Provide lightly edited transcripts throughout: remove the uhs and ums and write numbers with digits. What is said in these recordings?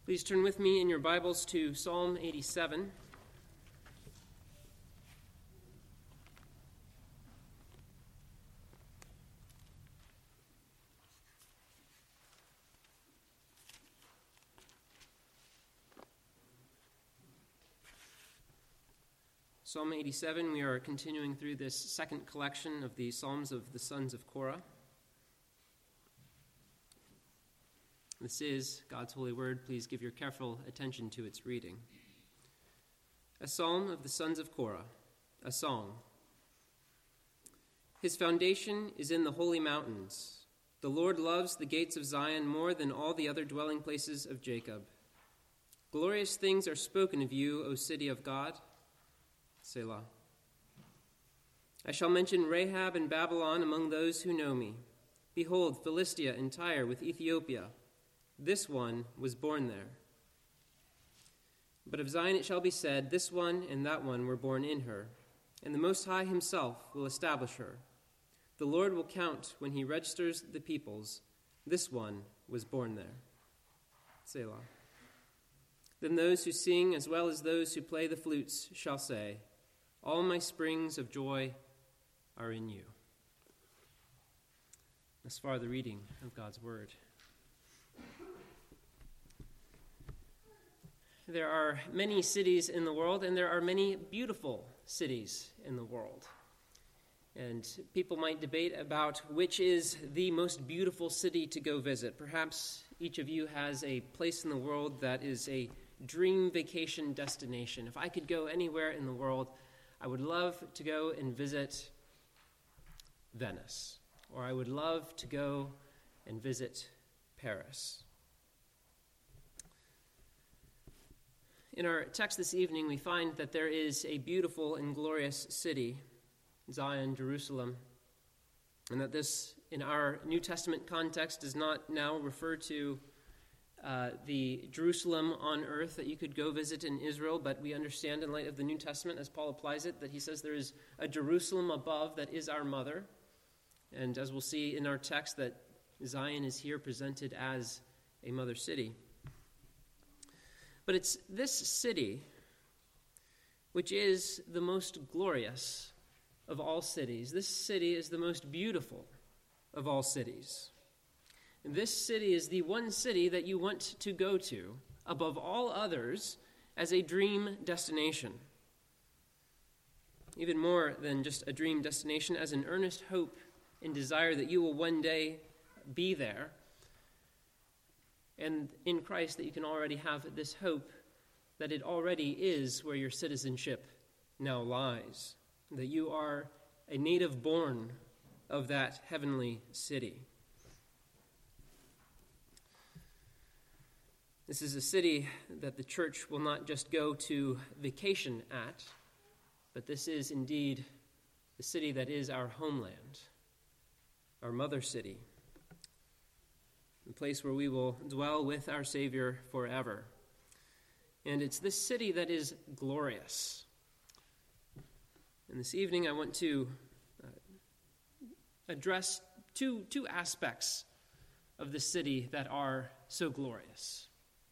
Please turn with me in your Bibles to Psalm 87. Psalm 87, we are continuing through this second collection of the Psalms of the sons of Korah. This is God's holy word. Please give your careful attention to its reading. A psalm of the sons of Korah, a song. His foundation is in the holy mountains. The Lord loves the gates of Zion more than all the other dwelling places of Jacob. Glorious things are spoken of you, O city of God. Selah. I shall mention Rahab and Babylon among those who know me. Behold, Philistia and Tyre with Ethiopia. This one was born there. But of Zion it shall be said, this one and that one were born in her, and the Most High himself will establish her. The Lord will count when he registers the peoples. This one was born there. Selah. Then those who sing as well as those who play the flutes shall say, all my springs of joy are in you. Thus far the reading of God's word. There are many cities in the world, and there are many beautiful cities in the world. And people might debate about which is the most beautiful city to go visit. Perhaps each of you has a place in the world that is a dream vacation destination. If I could go anywhere in the world, I would love to go and visit Venice, or I would love to go and visit Paris. In our text this evening, we find that there is a beautiful and glorious city, Zion, Jerusalem, and that this, in our New Testament context, does not now refer to the Jerusalem on earth that you could go visit in Israel, but we understand in light of the New Testament, as Paul applies it, that he says there is a Jerusalem above that is our mother. And as we'll see in our text, that Zion is here presented as a mother city. But it's this city which is the most glorious of all cities. This city is the most beautiful of all cities. And this city is the one city that you want to go to above all others as a dream destination. Even more than just a dream destination, as an earnest hope and desire that you will one day be there. And in Christ that you can already have this hope that it already is where your citizenship now lies, that you are a native born of that heavenly city. This is a city that the church will not just go to vacation at, but this is indeed the city that is our homeland, our mother city, the place where we will dwell with our Savior forever. And it's this city that is glorious. And this evening I want to address two aspects of the city that are so glorious.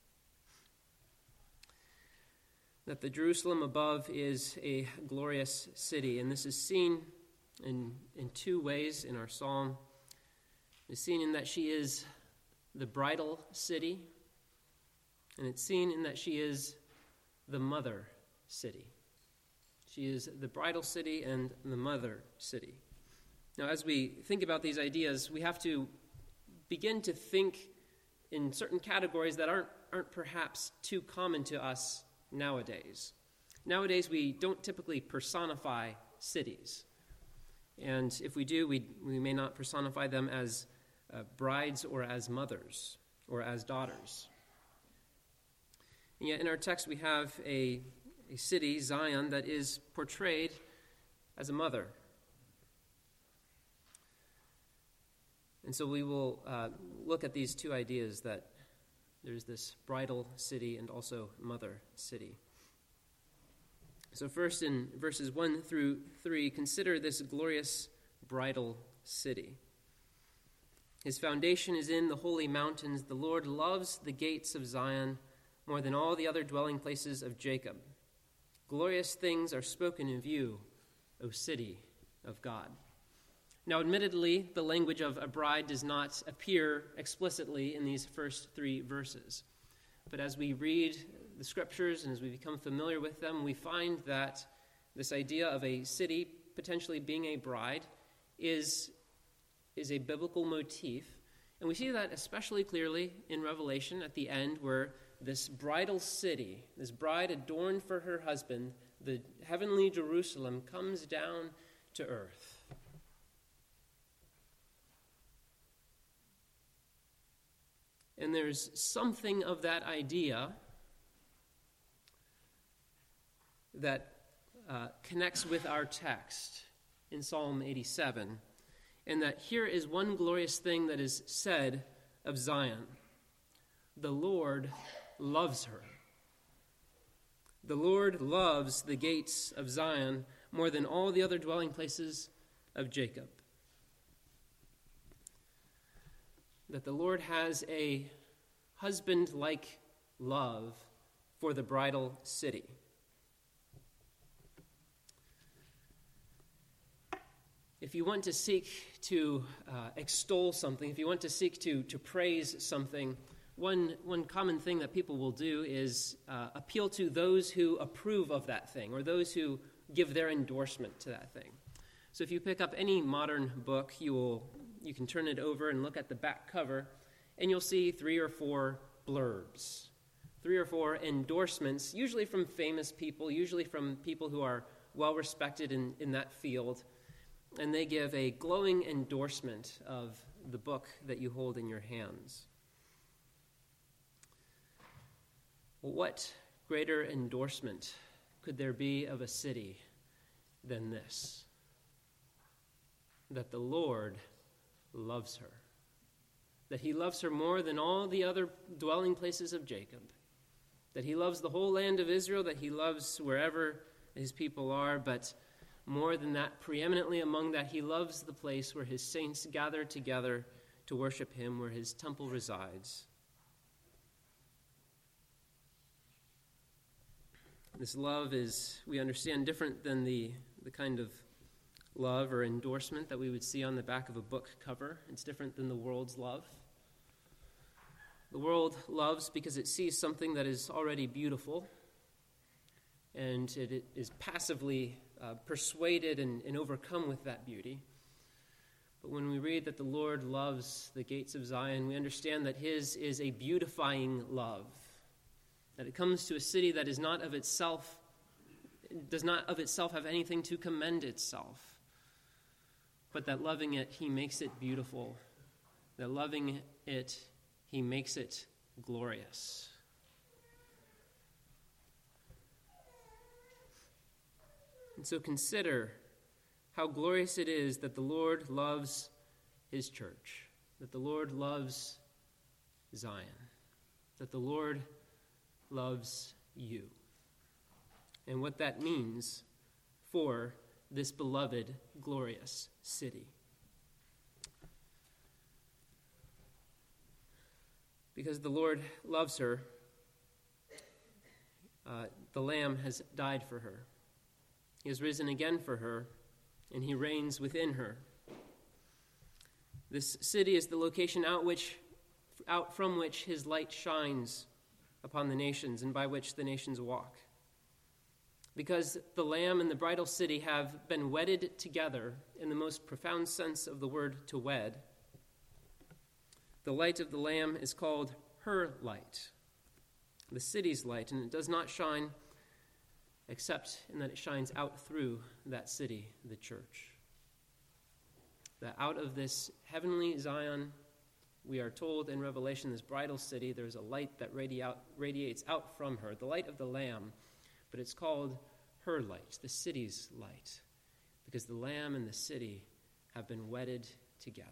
That the Jerusalem above is a glorious city, and this is seen in two ways in our psalm. It's seen in that she is the bridal city, and it's seen in that she is the mother city. She is the bridal city and the mother city. Now, as we think about these ideas, we have to begin to think in certain categories that aren't perhaps too common to us nowadays. Nowadays, we don't typically personify cities. And if we do, we may not personify them as brides or as mothers or as daughters. And yet in our text we have a city, Zion, that is portrayed as a mother. And so we will look at these two ideas, that there's this bridal city and also mother city. So first in verses 1 through 3, consider this glorious bridal city. His foundation is in the holy mountains. The Lord loves the gates of Zion more than all the other dwelling places of Jacob. Glorious things are spoken of you, O city of God. Now, admittedly, the language of a bride does not appear explicitly in these first three verses. But as we read the scriptures and as we become familiar with them, we find that this idea of a city potentially being a bride is a biblical motif. And we see that especially clearly in Revelation at the end, where this bridal city, this bride adorned for her husband, the heavenly Jerusalem, comes down to earth. And there's something of that idea that connects with our text in Psalm 87, and that here is one glorious thing that is said of Zion. The Lord loves her. The Lord loves the gates of Zion more than all the other dwelling places of Jacob. That the Lord has a husband-like love for the bridal city. If you want to seek to extol something, if you want to seek to praise something, one common thing that people will do is appeal to those who approve of that thing or those who give their endorsement to that thing. So if you pick up any modern book, you can turn it over and look at the back cover, and you'll see 3 or 4 blurbs, 3 or 4 endorsements, usually from famous people, usually from people who are well respected in that field, and they give a glowing endorsement of the book that you hold in your hands. What greater endorsement could there be of a city than this? That the Lord loves her. That he loves her more than all the other dwelling places of Jacob. That he loves the whole land of Israel, that he loves wherever his people are, but more than that, preeminently among that, he loves the place where his saints gather together to worship him, where his temple resides. This love is, we understand, different than the kind of love or endorsement that we would see on the back of a book cover. It's different than the world's love. The world loves because it sees something that is already beautiful, and it is passively persuaded and overcome with that beauty. But when we read that the Lord loves the gates of Zion, we understand that his is a beautifying love. That it comes to a city that is not of itself, does not of itself have anything to commend itself, but that loving it, he makes it beautiful. That loving it, he makes it glorious. And so consider how glorious it is that the Lord loves his church, that the Lord loves Zion, that the Lord loves you, and what that means for this beloved, glorious city. Because the Lord loves her, the Lamb has died for her. He has risen again for her, and he reigns within her. This city is the location out from which his light shines upon the nations and by which the nations walk. Because the Lamb and the bridal city have been wedded together in the most profound sense of the word to wed, the light of the Lamb is called her light, the city's light, and it does not shine except in that it shines out through that city, the church. That out of this heavenly Zion, we are told in Revelation, this bridal city, there's a light that radiates out from her, the light of the Lamb, but it's called her light, the city's light, because the Lamb and the city have been wedded together.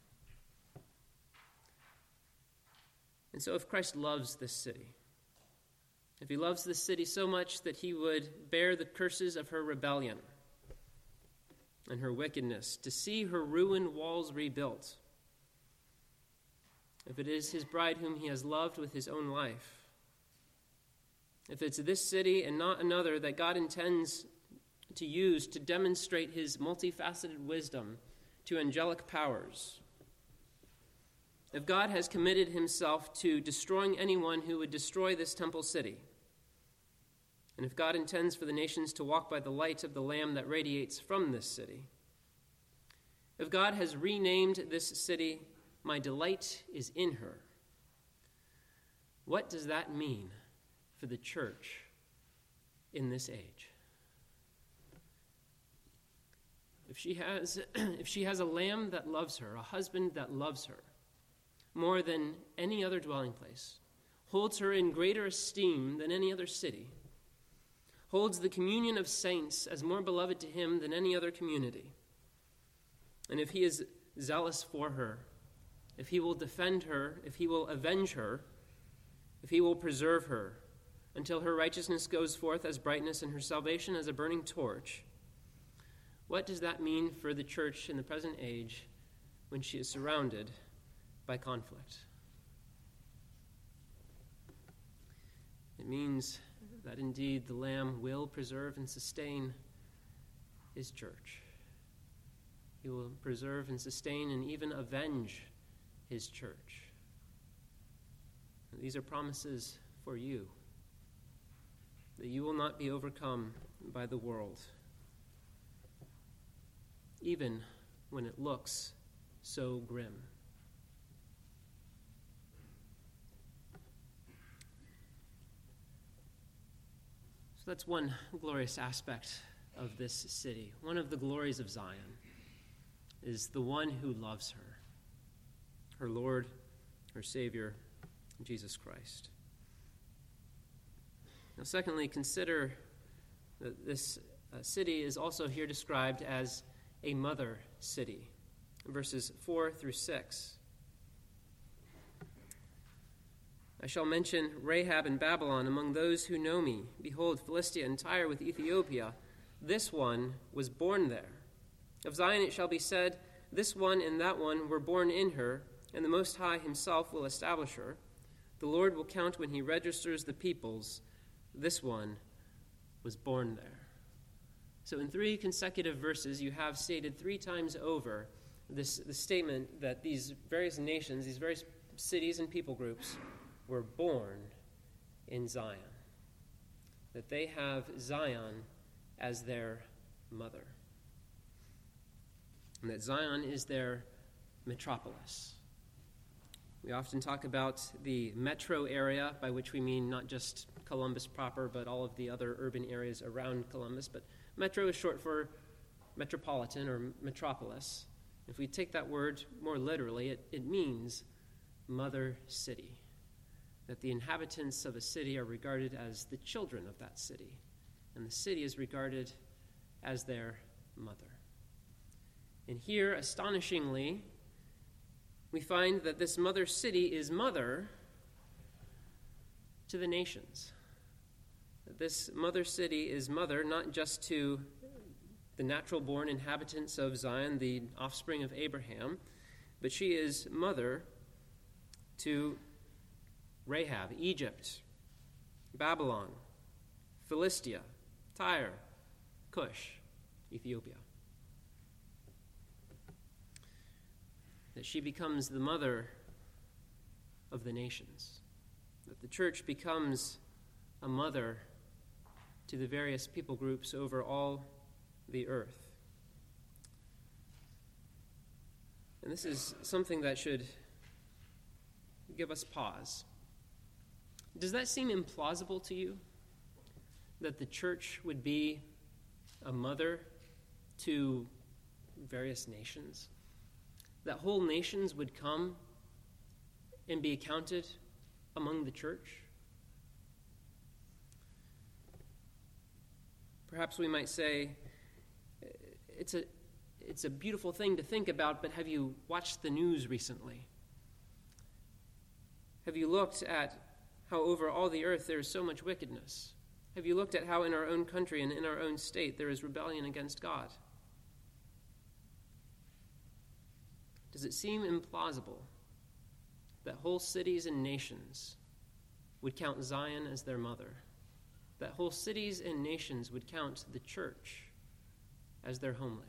And so if Christ loves this city, if he loves this city so much that he would bear the curses of her rebellion and her wickedness, to see her ruined walls rebuilt, if it is his bride whom he has loved with his own life, if it's this city and not another that God intends to use to demonstrate his multifaceted wisdom to angelic powers, if God has committed himself to destroying anyone who would destroy this temple city, and if God intends for the nations to walk by the light of the Lamb that radiates from this city, if God has renamed this city, "My delight is in her," what does that mean for the church in this age? If she has a lamb that loves her, a husband that loves her more than any other dwelling place, holds her in greater esteem than any other city, holds the communion of saints as more beloved to him than any other community, and if he is zealous for her, if he will defend her, if he will avenge her, if he will preserve her until her righteousness goes forth as brightness and her salvation as a burning torch, what does that mean for the church in the present age when she is surrounded by conflict? It means that indeed the Lamb will preserve and sustain his church. He will preserve and sustain and even avenge his church. And these are promises for you, that you will not be overcome by the world, even when it looks so grim. So that's one glorious aspect of this city. One of the glories of Zion is the one who loves her Lord, her Savior, Jesus Christ. Now, secondly, consider that this city is also here described as a mother city, verses 4 through 6. I shall mention Rahab and Babylon among those who know me. Behold, Philistia and Tyre with Ethiopia. This one was born there. Of Zion it shall be said, this one and that one were born in her, and the Most High himself will establish her. The Lord will count when he registers the peoples. This one was born there. So in 3 consecutive verses, you have stated 3 times over the statement that these various nations, these various cities and people groups were born in Zion, that they have Zion as their mother, and that Zion is their metropolis. We often talk about the metro area, by which we mean not just Columbus proper, but all of the other urban areas around Columbus. But metro is short for metropolitan or metropolis. If we take that word more literally, it means mother city, that the inhabitants of a city are regarded as the children of that city, and the city is regarded as their mother. And here, astonishingly, we find that this mother city is mother to the nations. That this mother city is mother not just to the natural-born inhabitants of Zion, the offspring of Abraham, but she is mother to Rahab, Egypt, Babylon, Philistia, Tyre, Cush, Ethiopia. That she becomes the mother of the nations. That the church becomes a mother to the various people groups over all the earth. And this is something that should give us pause. Does that seem implausible to you? That the church would be a mother to various nations? That whole nations would come and be counted among the church? Perhaps we might say, it's a beautiful thing to think about, but have you watched the news recently? Have you looked at how over all the earth there is so much wickedness? Have you looked at how in our own country and in our own state there is rebellion against God? Does it seem implausible that whole cities and nations would count Zion as their mother that whole cities and nations would count the church as their homeland.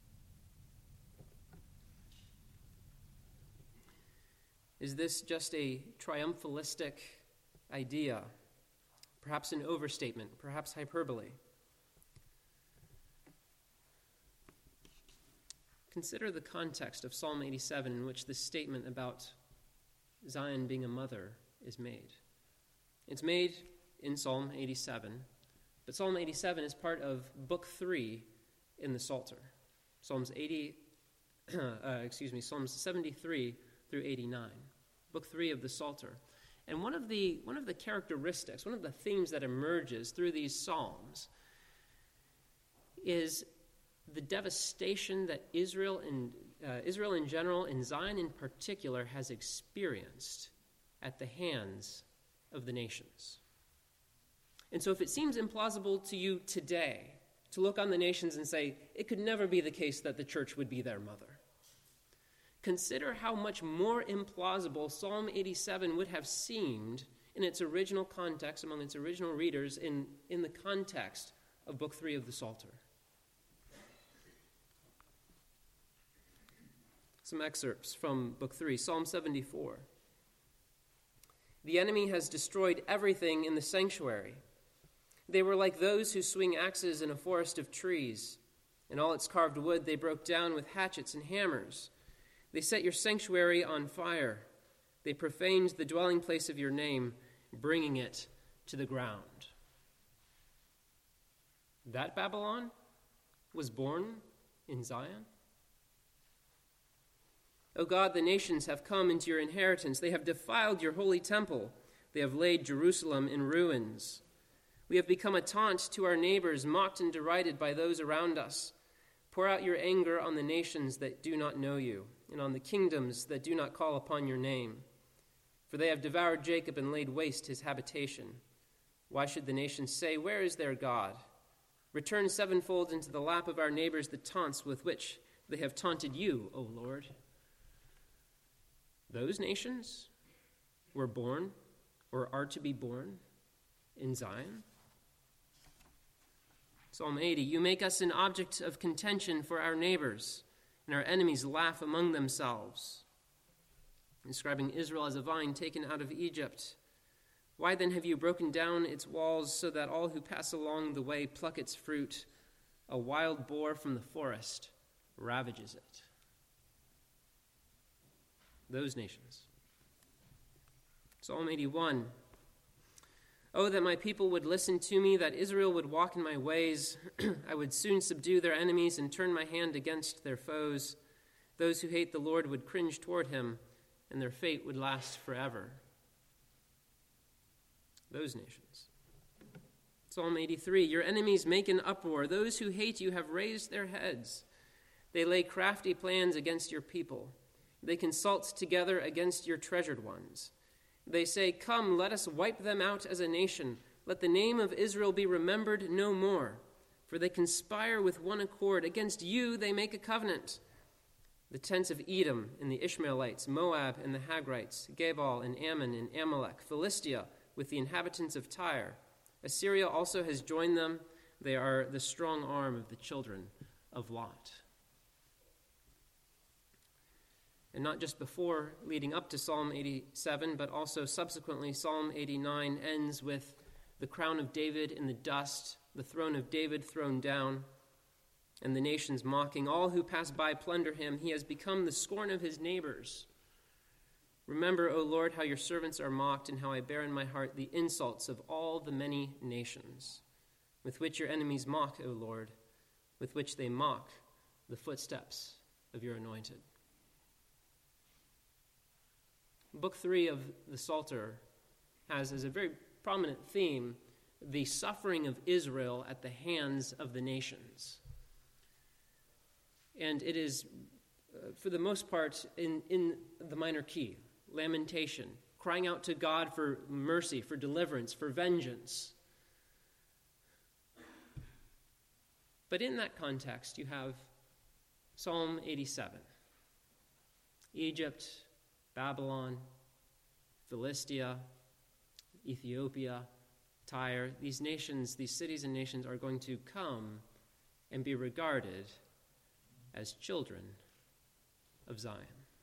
Is this just a triumphalistic idea? Perhaps an overstatement, perhaps hyperbole? Consider the context of Psalm 87 in which this statement about Zion being a mother is made. It's made in Psalm 87, but Psalm 87 is part of Book 3 in the Psalter. Psalms 73 through 89. Book 3 of the Psalter. And one of the characteristics, one of the themes that emerges through these psalms is the devastation that Israel in general, and Zion in particular, has experienced at the hands of the nations. And so if it seems implausible to you today to look on the nations and say, it could never be the case that the church would be their mother, consider how much more implausible Psalm 87 would have seemed in its original context, among its original readers, in the context of Book 3 of the Psalter. Some excerpts from Book 3, Psalm 74. The enemy has destroyed everything in the sanctuary. They were like those who swing axes in a forest of trees, and all its carved wood they broke down with hatchets and hammers. They set your sanctuary on fire. They profaned the dwelling place of your name, bringing it to the ground. That Babylon was born in Zion. O God, the nations have come into your inheritance. They have defiled your holy temple. They have laid Jerusalem in ruins. We have become a taunt to our neighbors, mocked and derided by those around us. Pour out your anger on the nations that do not know you, and on the kingdoms that do not call upon your name. For they have devoured Jacob and laid waste his habitation. Why should the nations say, where is their God? Return sevenfold into the lap of our neighbors the taunts with which they have taunted you, O Lord. Those nations were born, or are to be born, in Zion. Psalm 80, you make us an object of contention for our neighbors, and our enemies laugh among themselves. Describing Israel as a vine taken out of Egypt. Why then have you broken down its walls so that all who pass along the way pluck its fruit? A wild boar from the forest ravages it. Those nations. Psalm 81. Oh, that my people would listen to me, that Israel would walk in my ways. I would soon subdue their enemies and turn my hand against their foes. Those who hate the Lord would cringe toward him, and their fate would last forever. Those nations. Psalm 83. Your enemies make an uproar. Those who hate you have raised their heads. They lay crafty plans against your people. They consult together against your treasured ones. They say, come, let us wipe them out as a nation. Let the name of Israel be remembered no more. For they conspire with one accord. Against you they make a covenant. The tents of Edom and the Ishmaelites, Moab and the Hagrites, Gebal and Ammon and Amalek, Philistia with the inhabitants of Tyre. Assyria also has joined them. They are the strong arm of the children of Lot. And not just before, leading up to Psalm 87, but also subsequently, Psalm 89 ends with the crown of David in the dust, the throne of David thrown down, and the nations mocking. All who pass by plunder him. He has become the scorn of his neighbors. Remember, O Lord, how your servants are mocked, and how I bear in my heart the insults of all the many nations, with which your enemies mock, O Lord, with which they mock the footsteps of your anointed. Book 3 of the Psalter has as a very prominent theme the suffering of Israel at the hands of the nations. And it is, for the most part, in the minor key, lamentation, crying out to God for mercy, for deliverance, for vengeance. But in that context, you have Psalm 87. Egypt, Babylon, Philistia, Ethiopia, Tyre, these nations, these cities and nations are going to come and be regarded as children of Zion.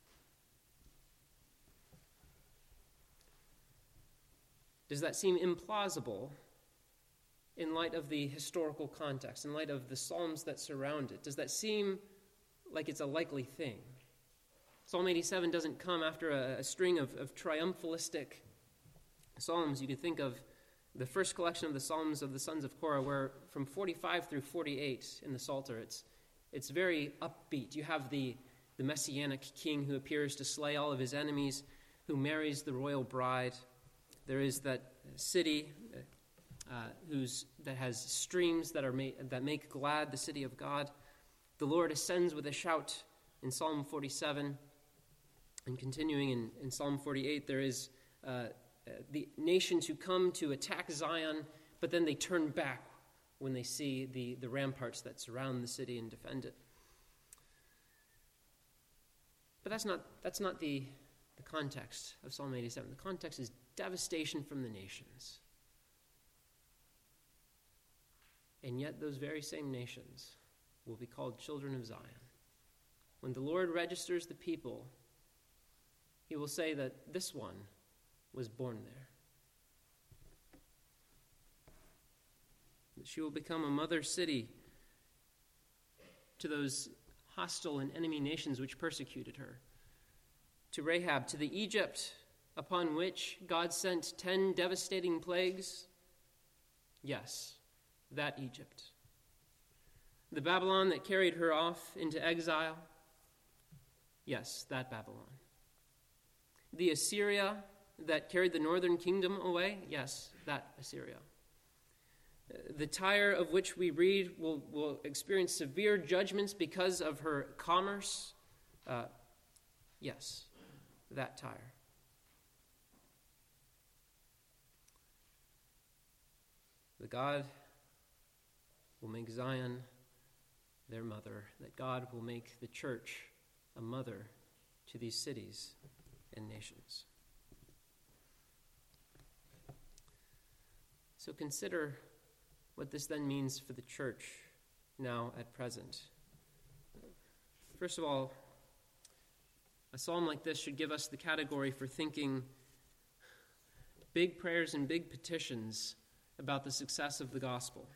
Does that seem implausible in light of the historical context, in light of the Psalms that surround it? Does that seem like it's a likely thing? Psalm 87 doesn't come after a string of triumphalistic psalms. You can think of the first collection of the Psalms of the sons of Korah, where from 45 through 48 in the Psalter, it's very upbeat. You have the messianic king who appears to slay all of his enemies, who marries the royal bride. There is that city that has streams that make glad the city of God. The Lord ascends with a shout in Psalm 47. And continuing in Psalm 48, there is the nations who come to attack Zion, but then they turn back when they see the ramparts that surround the city and defend it. But that's not the context of Psalm 87. The context is devastation from the nations. And yet those very same nations will be called children of Zion. When the Lord registers the people, he will say that this one was born there. That she will become a mother city to those hostile and enemy nations which persecuted her. To Rahab, to the Egypt upon which God sent 10 devastating plagues. Yes, that Egypt. The Babylon that carried her off into exile. Yes, that Babylon. The Assyria that carried the northern kingdom away. Yes, that Assyria. The Tyre of which we read will experience severe judgments because of her commerce. Yes, that Tyre. That God will make Zion their mother, that God will make the church a mother to these cities and nations. So consider what this then means for the church now at present. First of all, a psalm like this should give us the category for thinking big prayers and big petitions about the success of the gospel.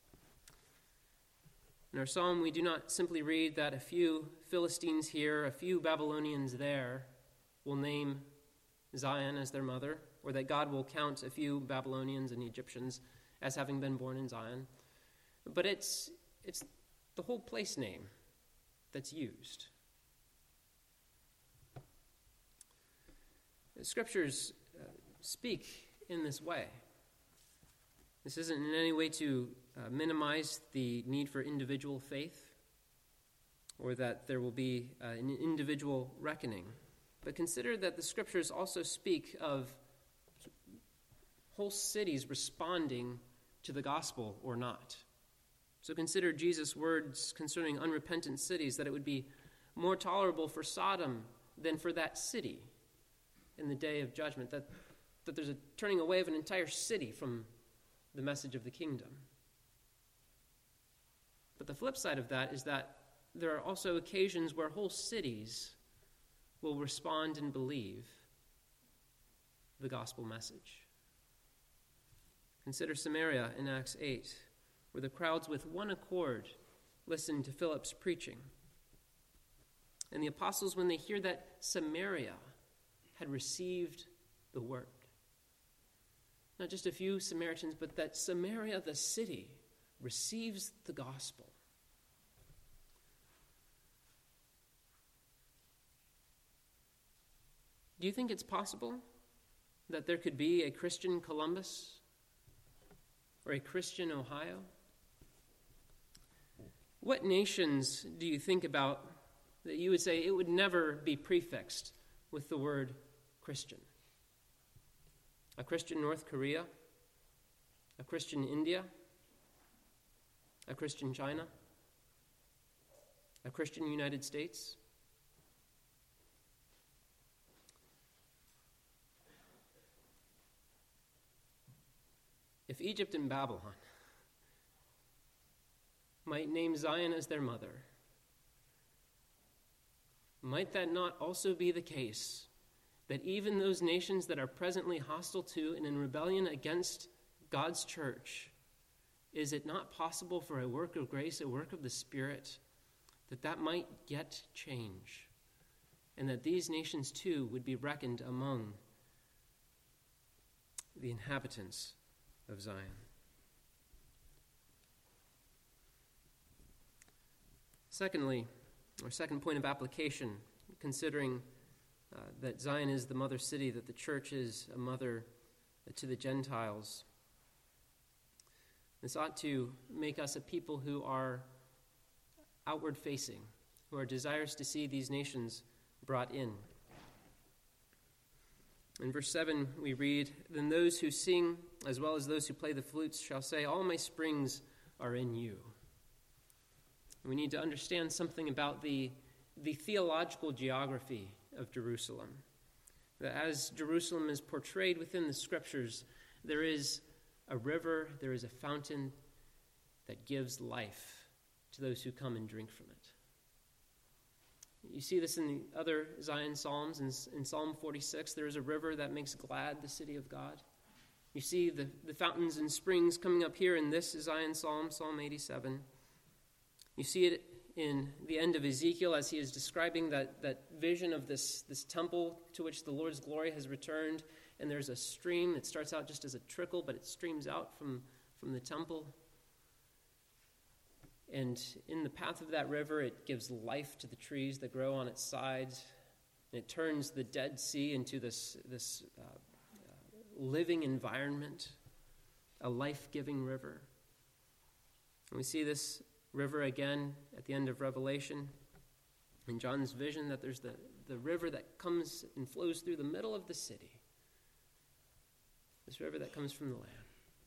In our psalm, we do not simply read that a few Philistines here, a few Babylonians there will name Zion as their mother, or that God will count a few Babylonians and Egyptians as having been born in Zion. But it's the whole place name that's used. The scriptures speak in this way. This isn't in any way to minimize the need for individual faith or that there will be an individual reckoning. But consider that the scriptures also speak of whole cities responding to the gospel or not. So consider Jesus' words concerning unrepentant cities, that it would be more tolerable for Sodom than for that city in the day of judgment, that there's a turning away of an entire city from the message of the kingdom. But the flip side of that is that there are also occasions where whole cities will respond and believe the gospel message. Consider Samaria in Acts 8, where the crowds with one accord listened to Philip's preaching. And the apostles, when they hear that Samaria had received the word, not just a few Samaritans, but that Samaria, the city, receives the gospel. Do you think it's possible that there could be a Christian Columbus or a Christian Ohio? What nations do you think about that you would say it would never be prefixed with the word Christian? A Christian North Korea? A Christian India? A Christian China? A Christian United States? If Egypt and Babylon might name Zion as their mother, might that not also be the case that even those nations that are presently hostile to and in rebellion against God's church, is it not possible for a work of grace, a work of the Spirit, that might yet change, and that these nations too would be reckoned among the inhabitants of Zion? Secondly, our second point of application, considering that Zion is the mother city, that the church is a mother to the Gentiles. This ought to make us a people who are outward-facing, who are desirous to see these nations brought in. In verse 7 we read, "Then those who sing, as well as those who play the flutes, shall say, 'All my springs are in you.'" We need to understand something about the theological geography of Jerusalem. That as Jerusalem is portrayed within the scriptures, there is a river, there is a fountain that gives life to those who come and drink from it. You see this in the other Zion Psalms. In Psalm 46, there is a river that makes glad the city of God. You see the fountains and springs coming up here in this Zion Psalm, Psalm 87. You see it in the end of Ezekiel as he is describing that vision of this temple to which the Lord's glory has returned, and there's a stream that starts out just as a trickle, but it streams out from the temple. And in the path of that river, it gives life to the trees that grow on its sides, and it turns the Dead Sea into this living environment, a life-giving river. And we see this river again at the end of Revelation in John's vision, that there's the river that comes and flows through the middle of the city. This river that comes from the Lamb.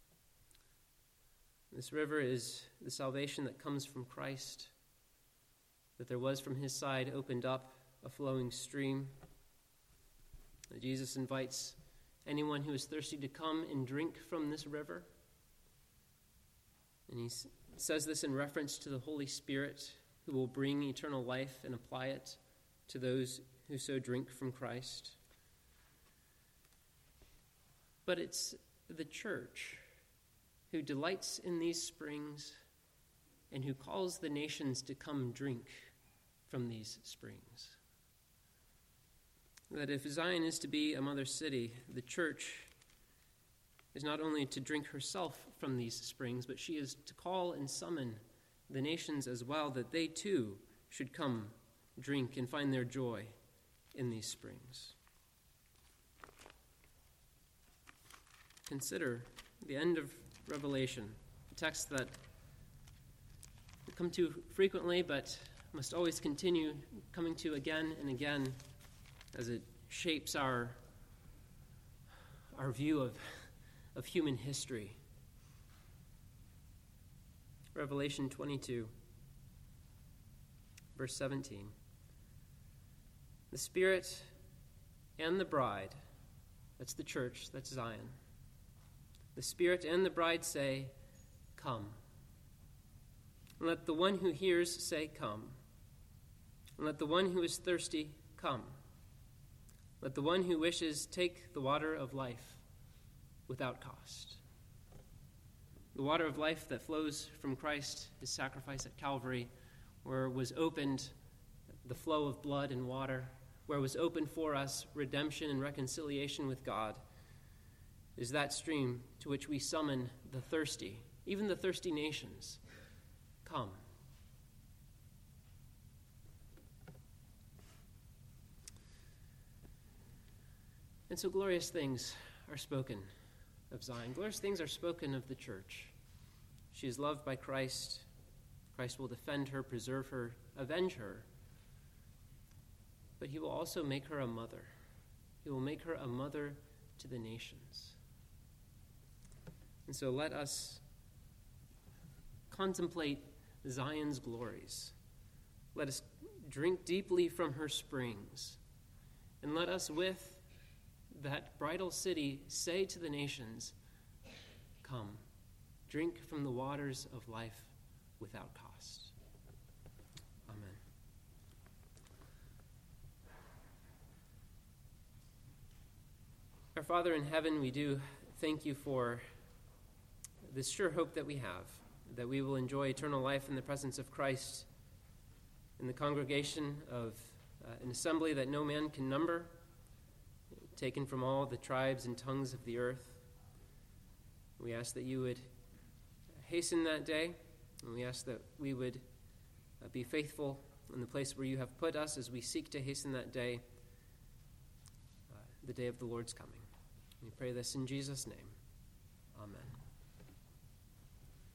This river is the salvation that comes from Christ, that there was from his side opened up a flowing stream. That Jesus invites anyone who is thirsty to come and drink from this river. And he says this in reference to the Holy Spirit, who will bring eternal life and apply it to those who so drink from Christ. But it's the church who delights in these springs and who calls the nations to come drink from these springs. That if Zion is to be a mother city, the church is not only to drink herself from these springs, but she is to call and summon the nations as well, that they too should come drink and find their joy in these springs. Consider the end of Revelation, a text that we come to frequently, but must always continue coming to again and again as it shapes our view of human history. Revelation 22, verse 17. The Spirit and the bride, that's the church, that's Zion. The Spirit and the bride say, "Come." And let the one who hears say, "Come." And let the one who is thirsty come. Let the one who wishes take the water of life without cost. The water of life that flows from Christ, his sacrifice at Calvary, where was opened the flow of blood and water, where was opened for us redemption and reconciliation with God, is that stream to which we summon the thirsty, even the thirsty nations. Come. And so glorious things are spoken of Zion. Glorious things are spoken of the church. She is loved by Christ. Christ will defend her, preserve her, avenge her. But he will also make her a mother. He will make her a mother to the nations. And so let us contemplate Zion's glories. Let us drink deeply from her springs. And let us with that bridal city say to the nations, Come, drink from the waters of life without cost. Amen. Our Father in heaven, we do thank you for this sure hope that we have, that we will enjoy eternal life in the presence of Christ, in the congregation of an assembly that no man can number, taken from all the tribes and tongues of the earth. We ask that you would hasten that day, and we ask that we would be faithful in the place where you have put us as we seek to hasten that day, the day of the Lord's coming. We pray this in Jesus' name. Amen.